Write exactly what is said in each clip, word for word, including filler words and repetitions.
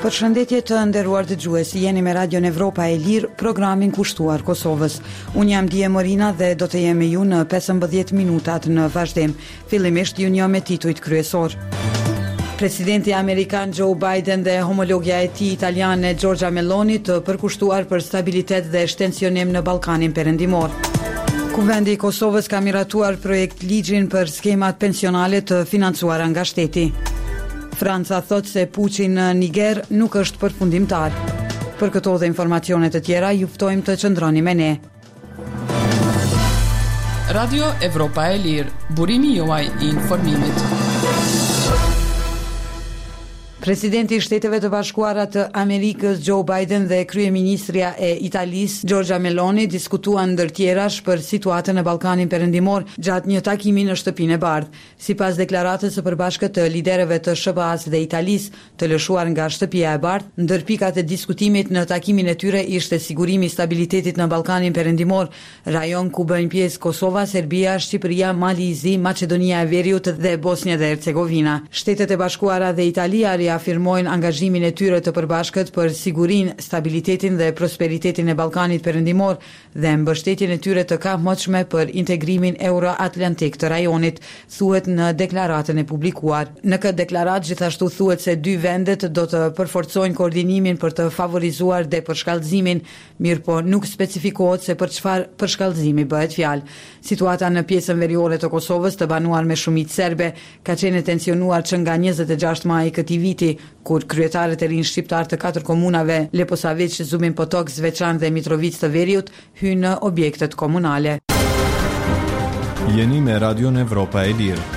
Përshëndetje të nderuar dëgjues, jeni me Radion Evropa e Lirë, programin kushtuar Kosovës. Unë jam Dije Morina dhe do të jem me ju në pesëmbëdhjetë minutat në vazhdim. Fillimisht ju njoh me titujt kryesor. Presidenti Amerikan Joe Biden dhe homologja e tij italiane Giorgia Meloni të përkushtuar për stabilitet dhe shtensionim në Ballkanin Perëndimor. Kuvendi i Kosovës ka miratuar projekt ligjin për skemat pensionale të financuara nga shteti. Franca thot se puçi në Niger nuk është përfundimtar. Për këto dhe informacione të tjera, ju ftojmë të qëndroni me ne. Radio Evropa e Lirë, burimi juaj i informimit. Presidenti i Shteteve të Bashkuara të Amerikës Joe Biden dhe kryeministria e Italisë Giorgia Meloni diskutuan ndër tjerash për situatën në Ballkanin Perëndimor gjatë një takimi në Shtëpinë e Bardhë. Sipas deklaratës së përbashkët të liderëve të S B A-s dhe Italisë, të lëshuar nga Shtëpia e Bardhë, ndër pikat e diskutimit në takimin e tyre ishte sigurimi i stabilitetit në Ballkanin Perëndimor, rajon ku bëjnë pjesë Kosova, Serbia, Shqipëria, Mali i Zi, Maqedonia e Veriut dhe Bosnia dhe Hercegovina. Shtetet e Bashkuara dhe Italia afirmojnë angazhimin e tyre të përbashkët për sigurinë, stabilitetin dhe prosperitetin e Ballkanit Perëndimor dhe mbështetjen e tyre të kamotshme për integrimin euro-atlantik të rajonit, thuhet në deklaratën e publikuar. Në këtë deklaratë gjithashtu thuhet se dy vendet do të përforcojnë koordinimin për të favorizuar depërshkallëzimin, mirë po nuk specifikohet se për çfarë përshkallëzimi bëhet fjalë. Situata në pjesën veriore të Kosovës, të banuar me shumicë serbe, ka qenë tensionuar që nga njëzet e gjashtë maj i këtij viti, kur kryetarët e rinj shqiptar të katër komunave, Leposavić, Zubin Potok, Zveçan dhe Mitrovic të Veriut, hynë në objektet komunale. Jeni me Radion Evropa e Lirë.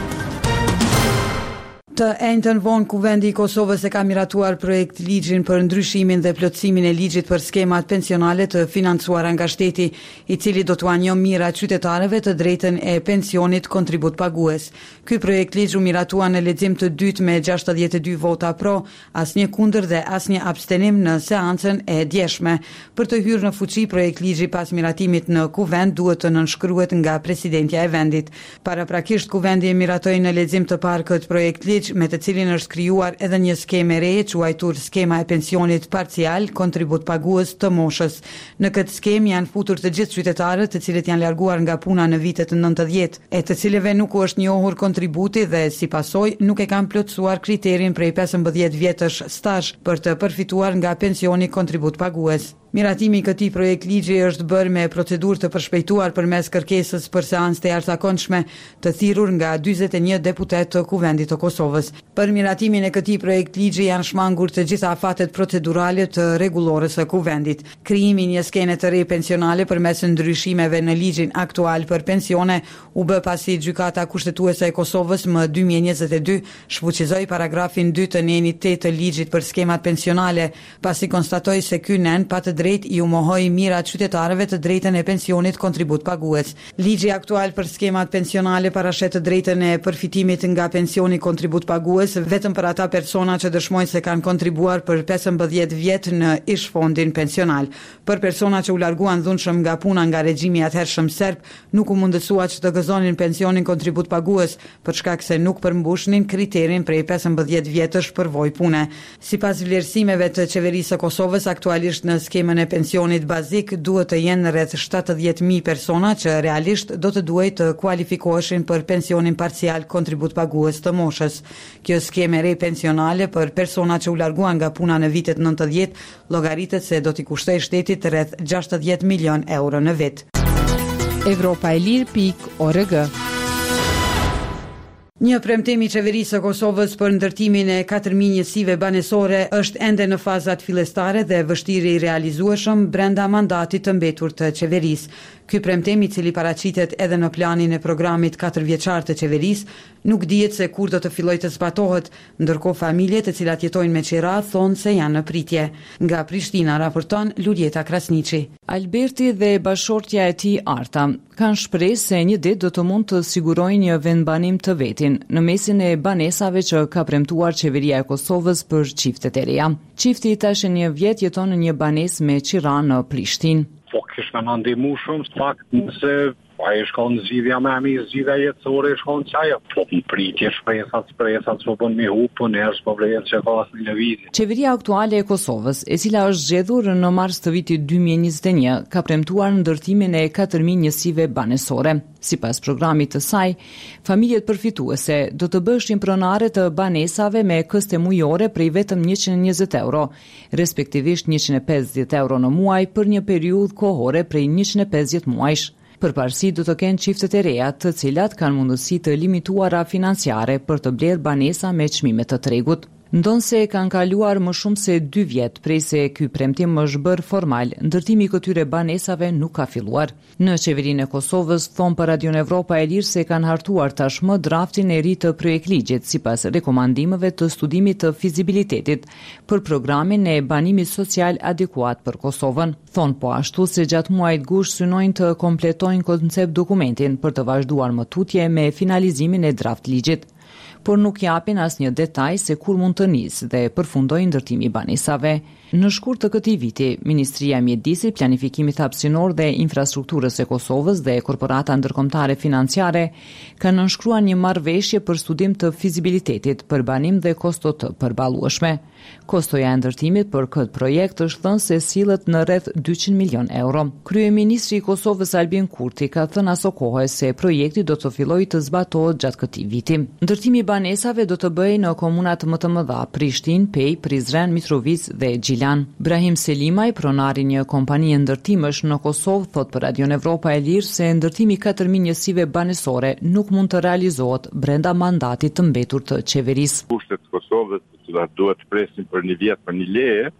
Të enjtën vonë, Kuvendi i Kosovës e ka miratuar projekt ligjin për ndryshimin dhe plotësimin e ligjit për skemat pensionale të financuara nga shteti, i cili do t'ua njeh mira qytetarëve të drejtën e pensionit kontribut pagues. Ky projekt ligj u miratua në lexim të dytë me gjashtëdhjetë e dy vota pro, asnjë kundër dhe asnjë abstenim në seancën e djeshme. Për të hyrë në fuqi, projekt ligji pas miratimit në Kuvend duhet të nënshkruhet nga presidentja e vendit. Paraprakisht, Kuvendi e miratoi në lexim të parë këtë projekt ligj, me të cilin është krijuar edhe një skemë re, quajtur skema e pensionit parcial kontribut pagues të moshës. Në këtë skemë janë futur të gjithë qytetarët të cilët janë larguar nga puna në vitet nëntëdhjetë, e të cilëve nuk u është njohur kontributi dhe si pasojë nuk e kanë plotësuar kriterin prej pesëmbëdhjetë vjetësh stazh për të përfituar nga pensioni kontribut pagues. Miratimi i këtij projekt ligji është bërë me procedurë të përshpejtuar përmes kërkesës për seancë të jashtëzakonshme të thirrur nga dyzet e një deputet të Kuvendit të Kosovës. Për miratimin e këtij projekt ligji janë shmangur të gjitha afatet procedurale të rregullorës së Kuvendit. Krijimi i një skene të re pensionale përmes ndryshimeve në ligjin aktual për pensione u bë pasi gjykata kushtetuese e Kosovës më dy mijë e njëzet e dy shfuqizoi paragrafin dy të nenit tetë të ligjit për skemat pensionale, pasi konstatoi se ky nen pa të drejt i u mohoi mirat qytetarëve të drejtën e pensionit kontribut pagues. Ligji aktual për skemat pensionale parashet të drejtën e përfitimit nga pensioni kontribut pagues vetëm për ata persona që dëshmojnë se kanë kontribuar për pesëmbëdhjetë vjet në ish-fondin pensional. Për persona që u larguan dhunshëm nga puna nga regjimi i atëhershëm serb, nuk u mundësua që të gëzonin pensionin kontribut pagues për shkak se nuk përmbushnin kriterin prej pesëmbëdhjetë vjetësh përvojë pune. Sipas vlerësimeve të qeverisë së Kosovës, aktualisht në skemën e pensionit bazik duhet të jenë rreth shtatëdhjetë mijë persona që realisht do të duhej të kualifikoheshin për pensionin parcial kontribut pagues të moshës. Kjo skemë re pensionale për persona që u larguan nga puna në vitet nëntëdhjetë llogaritet se do t'i kushtoj shtetit rreth gjashtëdhjetë milion euro në vit. Evropa e Lirë pikë org. Një premtim i qeverisë së Kosovës për ndërtimin e katër mijë njësive banesore është ende në fazat fillestare dhe vështirë i realizueshëm brenda mandatit të mbetur të qeverisë. Ky premtim, i cili paraqitet edhe në planin e programit katërvjeçar të qeverisë, nuk dihet se kur do të fillojë të zbatohet, ndërkohë familjet të cilat jetojnë me qira thonë se janë në pritje. Nga Prishtina raporton Luljeta Krasniqi. Alberti dhe bashortja e tij Arta kanë shpresë se një ditë do të mund të sigurojnë një vendbanim të vetin në mesin e banesave që ka premtuar qeveria e Kosovës për çiftet e reja. Çifti tash një vjet jeton në një banesë me qira në Prishtinë. Po kish me na ndihmu shumë, fakt nëse ai shkon zgjidhja më e mirë, zgjidhja jetësore shkon çaja. Po pritje shpresat, shpresat s'po bën me hub, po ne s'po vlen që ka asnjë lëvizje. Qeveria aktuale e Kosovës, e cila është zgjedhur në mars të vitit dy mijë e njëzet e një, ka premtuar ndërtimin e katër mijë njësive banesore. Sipas programit të saj, familjet përfituese do të bëshin pronare të banesave me këste mujore prej vetëm njëqind e njëzet euro, respektivisht njëqind e pesëdhjetë euro në muaj për një periudhë kohore prej njëqind e pesëdhjetë muajsh. Përparësi do të kenë çiftet e reja, të cilat kanë mundësi të limituara financiare për të blerë banesa me çmime të tregut. Ndonse kanë kaluar më shumë se dy vjet prej se ky premtim është bërë formal, ndërtimi i këtyre banesave nuk ka filluar. Në qeverinë e Kosovës thon për Radion Evropa e Lirë se kanë hartuar tashmë draftin e ri të projektligjit sipas rekomandimeve të studimit të fizibilitetit për programin e banimit social adekuat për Kosovën. Thon po ashtu se gjatë muajit gusht synojnë të kompletojnë koncept dokumentin për të vazhduar më tutje me finalizimin e draft ligjit, por nuk japin asnjë detaj se kur mund të nisë dhe përfundojë ndërtimi i banesave. Në shkurt të këtij viti, Ministria e Mjedisit, Planifikimit Hapësinor dhe Infrastrukturës e Kosovës dhe Korporata Ndërkombëtare Financiare kanë nënshkruar një marrëveshje për studim të fizibilitetit për banim dhe kosto të përballueshme. Kostoja e ndërtimit për këtë projekt është thënë se sillet në rreth dyqind milion euro. Kryeministri i Kosovës Albin Kurti ka thënë aso kohë se projekti do të fillojë të zbatohet gjatë këtij viti. Ndërtimi i banesave do të bëhej në komunat më të mëdha, Prishtinë, Pej, Prizren, Mitrovic dhe Gjilan. Brahim Selimaj, pronari një kompanie ndërtimësh në Kosovë, thot për Radion Evropa e Lirë se ndërtimi katër mijë njësive banesore nuk mund të realizohet brenda mandatit të mbetur të qeverisë. Kushtet e Kosovës që duhet të presin për një vjet për një leje,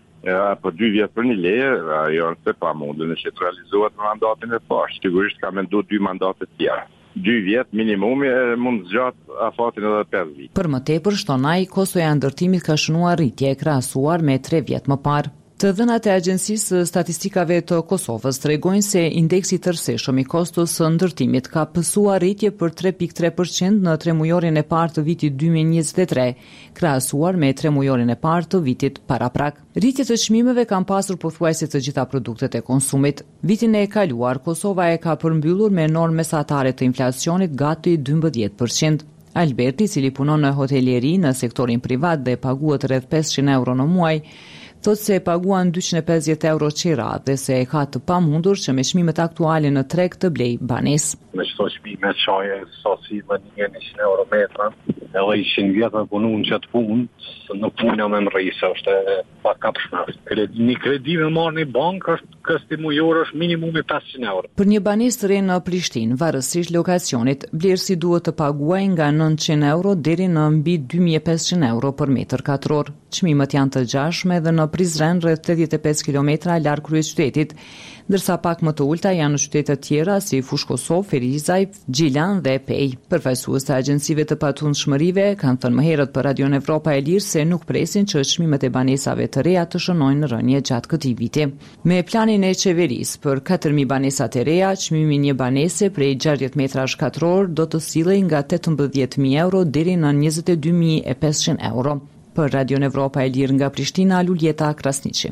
apo dy vjet për një leje, ajo është e pamundur nëse të realizohet në mandatin e parë. Sigurisht ka menduar dy mandate të tjera. Dy vjet minimumi mund të zgjat afatin edhe pesë vjet. Për më tepër, shton ai, kostoja e ndërtimit ka shënuar rritje e krahasuar me tre vjet më parë. Të dhënat e Agjencisë Statistikave të Kosovës tregojnë se indeksi tërësishëm i kostos së ndërtimit ka pësuar rritje për tre pikë tre përqind në tremujorin e parë të vitit dy mijë e njëzet e tre, krahasuar me tremujorin e parë të vitit paraprak. Rritjet e çmimeve kanë pasur pothuajse të gjitha produktet e konsumit. Vitin e kaluar, Kosova e ka përmbyllur me normë mesatare të inflacionit gati dymbëdhjetë përqind. Alberti, i cili punon në hotelieri në sektorin privat dhe paguhet rreth pesëqind euro në muaj, thotë se paguan dyqind e pesëdhjetë euro qira dhe se e ka të pamundur që me çmimet aktuale në treg të blej banesë. Me çdo çmime çaje sasi më njëqind euro metra, edhe ishin vjetë me punu në qëtë punë, në punë me më rrisë, është pa kapshme. Një kredi me marrë një bankë, është kësti mujor është minimumi pesëqind euro. Për një banesë të re në Prishtinë, varësisht lokacionit, blerësi duhet të paguaj nga nëntëqind euro deri në mbi dy mijë e pesëqind euro për metër katror. Çmimet janë të gjashme edhe në Prizren rreth tetëdhjetë e pesë kilometra larg kryeqytetit, ndërsa pak më të ulta janë në qytete të tjera si Fushkosov, Ferizaj, Gjilan dhe Pej. Përfaqësues të agjencive të patundshmërive kanë thënë më herët për Radion Evropa e Lirë se nuk presin që çmimet e banesave të reja të shënojnë në rënje gjatë këtij viti. Me planin e qeverisë për katër mijë banesa të reja, çmimi i një banese prej gjashtëdhjetë metrash katror do të sillej nga tetëmbëdhjetë mijë euro deri në njëzet e dy mijë e pesëqind euro. Për Radion Evropa e Lirë nga Prishtina, Luljeta Krasniqi.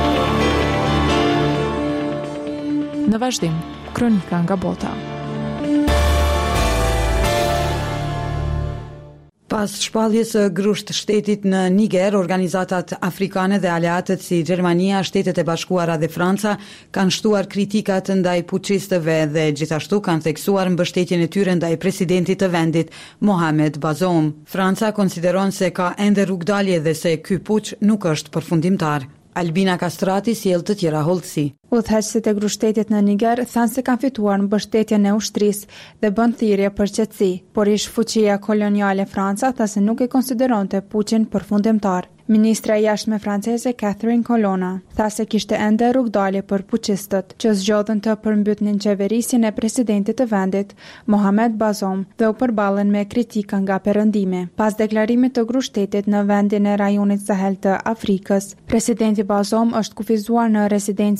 Në vazhdim, kronika nga bota. Pas shpalljes së grusht shtetit në Niger, organizatat afrikane dhe aleatët si Gjermania, Shtetet e Bashkuara dhe Franca kanë shtuar kritikat ndaj puçistëve dhe gjithashtu kanë theksuar mbështetjen e tyre ndaj presidentit të vendit, Mohamed Bazoum. Franca konsideron se ka ende rrugdalje dhe se ky puç nuk është përfundimtar. Albina Kastrati sjell të tjera hollësi. Udhëheqësit e grushtetit në Niger thanë se kanë fituar mbështetjen e ushtrisë dhe bën thirrje për qetësi, por ish fuqia koloniale Franca tha se nuk e konsideronte puçin përfundimtar. Ministra e jashtme franceze Catherine Colonna tha se kishte ende rrugdalje për puçistët që zgjodhen të përmbytnin qeverisin e presidentit të vendit, Mohamed Bazoum, dhe u përballen me kritika nga perëndimi. Pas deklarimit të grushtetit në vendin e rajonit Sahel të Afrikës, presidenti Bazoum është kufizuar në rezidencën e tij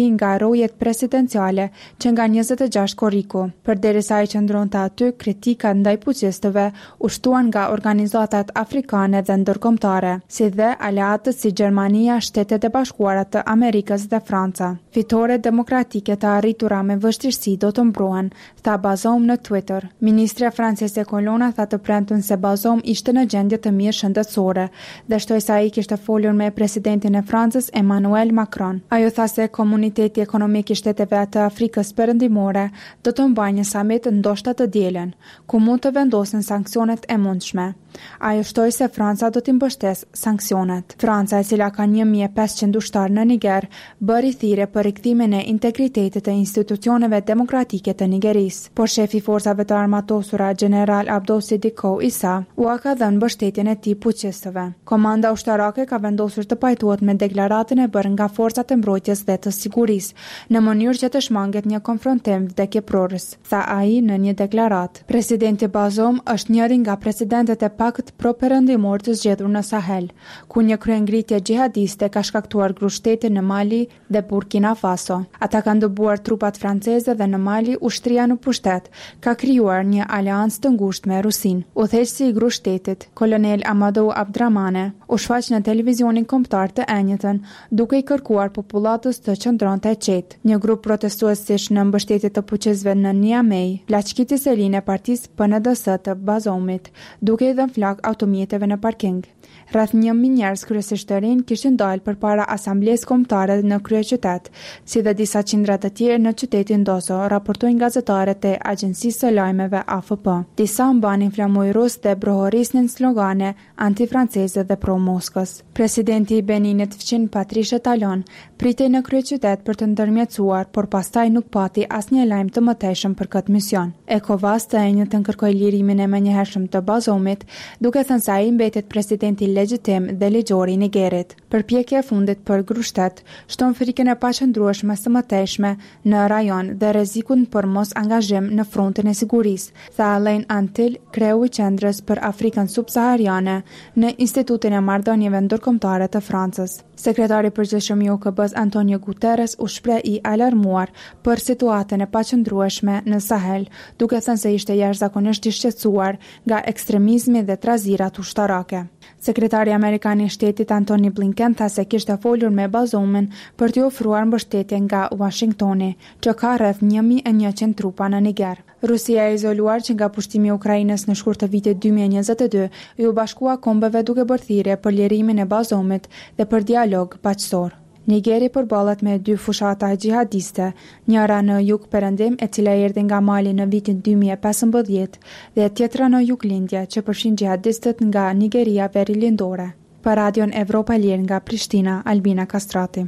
nga rojet presidenciale që nga njëzet e gjashtë korriku. Përderisa i qëndronte aty, kritikat ndaj fuqistëve u shtuan nga organizatat afrikane dhe ndërkombëtare, si dhe aleatët si Gjermania, Shtetet e Bashkuara të Amerikës dhe Franca. Fitore demokratike të arritura me vështirësi do të mbrohen, tha Bazoum në Twitter. Ministrja franceze Colonna tha të premten se Bazoum ishte në gjendje të mirë shëndetësore dhe shtoi se ai kishte folur me presidentin e Francës Emmanuel Macron. Ajo tha se komuniteti ekonomik i shteteve të Afrikës Perëndimore do të mbajë një samit ndoshta të dielën, ku mund të vendosen sanksionet e mundshme. Ajo shtoi se Franca do t'i mbështesë sanksionet. Franca, e cila ka një mijë e pesëqind ushtar në Niger, bëri thirrje për rikthimin e integritetit të institucioneve demokratike të Nigerisë, por shefi forcave të armatosura General Abdou Sidiko Issa u ka dhënë mbështetjen e tij fuqistëve. Komanda ushtarake ka vendosur të pajtohet me deklaratën e bërë nga forcat e mbrojtjes dhe të sigurisë, në mënyrë që të shmanget një konfrontim vdekjeprorës, tha ai në një deklaratë. Presidenti Bazoum është njëri nga presidentët e pakët pro-perëndimor të zgjedhur në Sahel, ku një kryengritje xhihadiste ka shkaktuar grushtetje në Mali dhe Burkina Faso. Ata kanë dëbuar trupat franceze dhe në Mali ushtria në pushtet ka krijuar një aleancë të ngushtë me Rusinë. Udhëheqësi i grushtetit, kolonel Amadou Abdramane, u shfaq në televizionin kombëtar të enjëtën, duke i kërkuar popullatës të qëndronte e qetë. Një grup protestuesish në mbështetje të fuqizëve në Niamey plaçkiti selin e partisë P N D S të Bazoumit, duke i dhënë flak automjeteve në parking. Rreth një mijë njerëz, kryesisht të rinj, kishin dalë përpara asamblesë kombëtare në kryeqytet, si dhe disa qindra të tjerë në qytetin Dosso, raportojnë gazetarët e agjencisë së lajmeve A F P. Disa mbanin flamujrus dhe brohorisnin slogane antifranceze dhe pro-Moskës. Presidenti i Beninit fqin Patrice Talon pritej në kryeqytet për të ndërmjetësuar, por pastaj nuk pati asnjë lajm të mëtejshëm për këtë mision. ECOWAS të enjëtën kërkoi lirimin e menjëhershëm të Bazoumit, duke thënë se ai mbetet presidenti legjitim dhe ligjor i Nigerit. Përpjekja e fundit për grushtet shton frikën e paqëndrueshme së mëtejshme në rajon dhe rrezikun për mos angazhim në frontin e sigurisë, tha Alain Antil, kreu i qendrës për Afrikën subsahariane në Institutin e Marrëdhënieve Ndërkombëtare të Francës. Sekretari përgjithshëm i O K B-s Antonio Guterres u shpreh i alarmuar për situatën e paqëndrueshme në Sahel, duke thënë se ishte jashtëzakonisht i shqetësuar nga ekstremizmi dhe trazirat ushtarake. Sekretari Amerikan i Shtetit Antony Blinken tha se kishte folur me Bazoumin për t'i ofruar mbështetje nga Washingtoni, që ka rreth një mijë e njëqind trupa në Niger. Rusia e izoluar që nga pushtimi i Ukrainës në shkurt të vitit dy mijë e njëzet e dy u bashkua kombeve duke bërë thirrje për lirimin e Bazoumit dhe për dialog paqësor. Nigeri përballet me dy fushata xhihadiste, njëra në jug perëndim, e cila erdhi nga Mali në vitin dy mijë e pesëmbëdhjetë, dhe tjetra në juglindje që përfshin xhihadistët nga Nigeria Verilindore. Për Radion Evropa Lirë nga Prishtina, Albina Kastrati.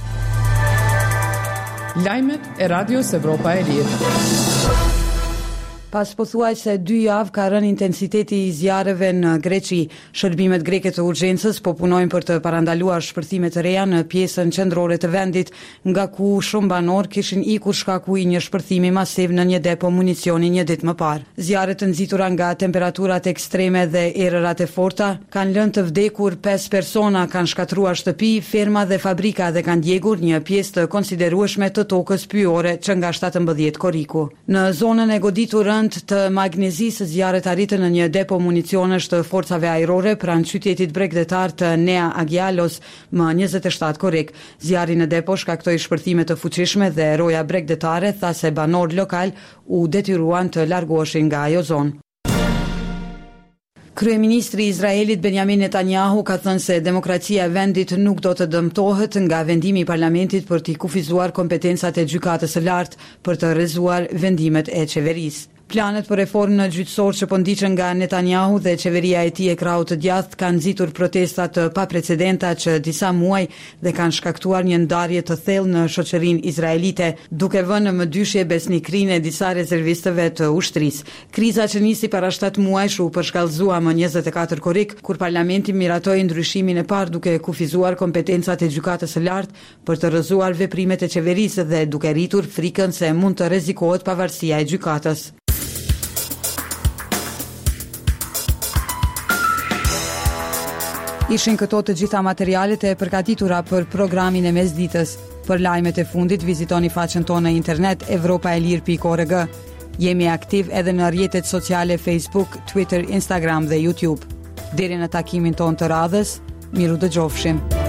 Lajmet e Radios Evropa e Lirë. Pas pothuajse dy javë ka rënë intensiteti i zjarreve në Greqi. Shërbimet greke të urgjencës po punojnë për të parandaluar shpërthime të reja në pjesën qendrore të vendit, nga ku shumë banor kishin ikur shkaku i një shpërthimi masiv në një depo municioni një ditë më parë. Zjarret të nxitura nga temperaturat ekstreme dhe erërat e forta kanë lënë të vdekur pesë persona, kanë shkatruar shtëpi, ferma dhe fabrika dhe kanë djegur një pjesë të konsiderueshme të tokës pyjore që nga shtatëmbëdhjetë korriku. Në zonën e goditur të magnezisë, zjarret arritën në një depo municionesh të forcave ajrore pranë qytetit bregdetar të Nea Agialos më njëzet e shtatë korrik. Zjarri në depo shkaktoi shpërthime të fuqishme dhe roja bregdetare tha se banor lokal u detyruan të largoheshin nga ajo zonë. Kryeministri i Izraelit Benjamin Netanyahu ka thënë se demokracia e vendit nuk do të dëmtohet nga vendimi i parlamentit për t'i kufizuar kompetencat e gjykatës së lartë për të rrezuar vendimet e qeverisë. Planet për reformë në gjyqësor që po ndiqen nga Netanyahu dhe qeveria e tij e krahut të djathtë kanë nxitur protesta të paprecedenta që disa muaj dhe kanë shkaktuar një ndarje të thellë në shoqërinë izraelite, duke vënë në mëdyshje besnikrinë e disa rezervistëve të ushtrisë. Kriza që nisi para shtatë muajsh u përshkallëzua më njëzet e katër korrik, kur parlamenti miratoi ndryshimin e parë duke kufizuar kompetencat e gjykatës së lartë për të rrëzuar veprimet e qeverisë dhe duke rritur frikën se mund të rrezikohet pavarësia e gjykatës. Ishin këto të gjitha materialet e përgatitura për programin e mesditës. Për lajmet e fundit, vizitoni faqen tonë në internet evropaelir pikë org. Jemi aktiv edhe në rrjetet sociale Facebook, Twitter, Instagram dhe YouTube. Deri në takimin tonë të radhës, miru dëgjofshim.